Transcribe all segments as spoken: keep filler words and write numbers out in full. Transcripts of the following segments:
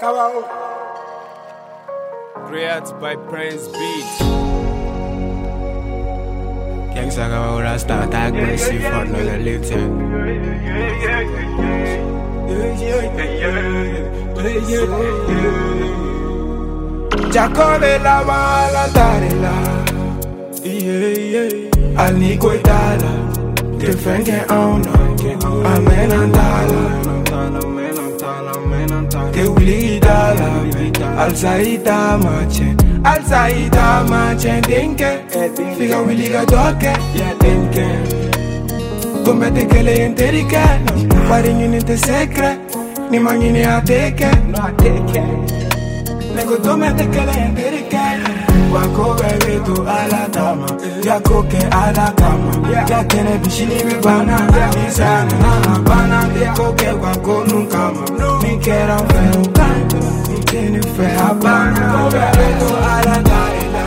Cabao. Created by Prince Beat. Gangs are gonna start aggressive for no little. Jacobe la mala tarela. Yeah, yeah. Alni coitada. Different can own. Amen and Te ulidala, alzaida mache, alzaida mache, denke, figa uliga doke, ya denke. Combate que le enterique, pari ni te secre, ni mangini ateke, no ateke. Nego tomate que le enterique, wako bebe tu ala dama, ya koke ala kama, ya tiene bishini mi bana, ni sana na bana, ya koke wako nunca ma. Que era un feo canto, y tiene fe a pana. Cobre tu a la taila.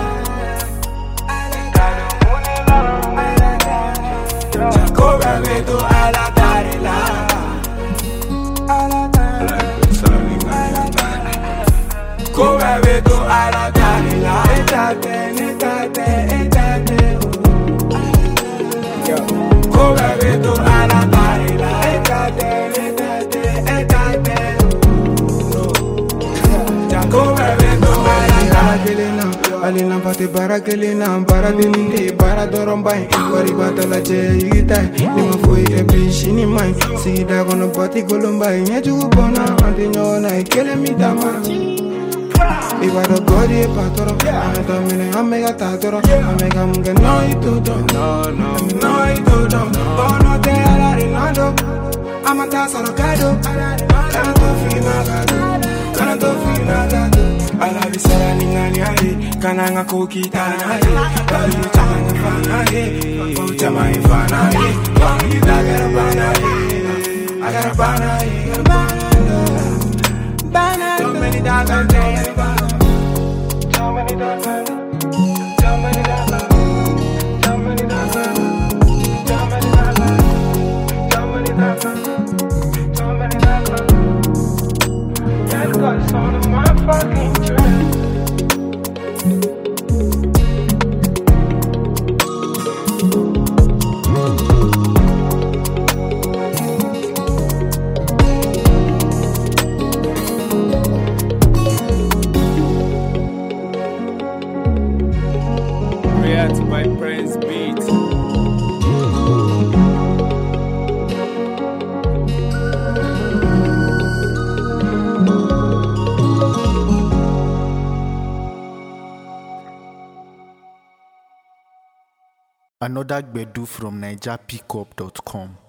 Cobre tu a la taila. Cobre tu a la taila. Étate, étate, étate. Cobre tu a la taila. Étate, Alina pati bara kelina bara dininde bara dorombai wari batala che yita ni mafui ke bishini mai sida kono pati golombai nyeju bona ante nyona ikele mitama ibado godi patoro anta mine amega tatoro amega munge no itudo no no no itudo bono te ala rinado amanta sarokado kana to fina gado kana to fina gado ala bisara ningani aye kana ngako kitana aye bali chama fana aye o chama fana aye wangi dagara bana aye agara bana aye bana so many dagas so many dagas so many dagas so many dagas so many dagas so many dagas so many dagas yeah, got some of my fucking dreams. Created by Prince Beat. Another Gbedu from Niger Pickup dot com.